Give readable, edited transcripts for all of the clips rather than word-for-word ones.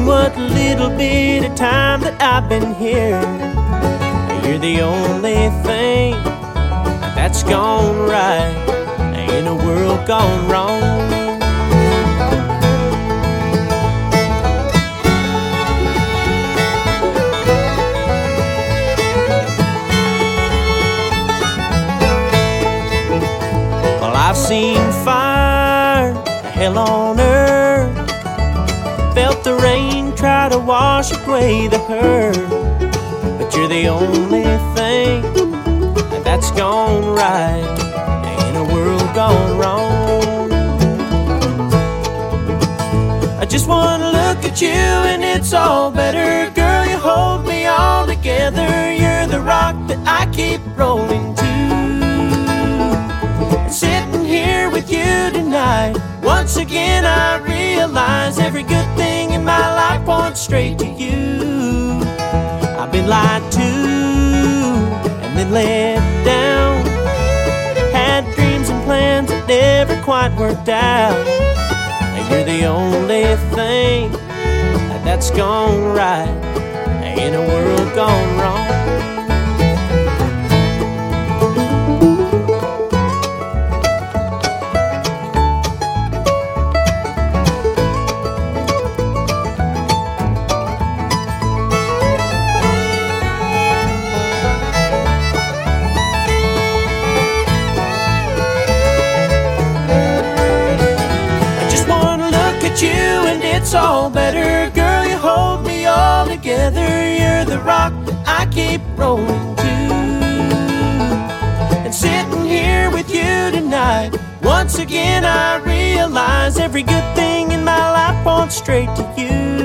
what little bit of time that I've been here, you're the only thing that's gone right in a world gone wrong. Well, I've seen fire, hell on earth, felt the rain try to wash away the hurt, but you're the only thing that's gone right in a world gone wrong. I just want to look at you and it's all better. Girl, you hold me all together. You're the rock that I keep rolling to. And sitting here with you tonight, once again I realize every good thing in my life points straight to you. I've been lied to and then let down, had dreams and plans that never quite worked out, and you're the only thing that's gone right in a world gone wrong. You and it's all better. Girl, you hold me all together. You're the rock that I keep rolling to. And sitting here with you tonight, once again I realize every good thing in my life points straight to you.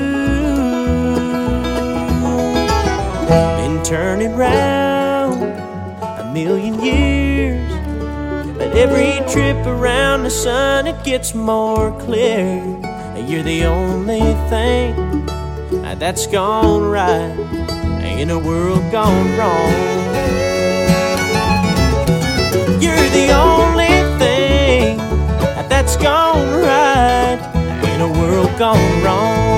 Been turning round a million years, but every trip around the sun it gets more clear. You're the only thing that's gone right in a world gone wrong. You're the only thing that's gone right in a world gone wrong.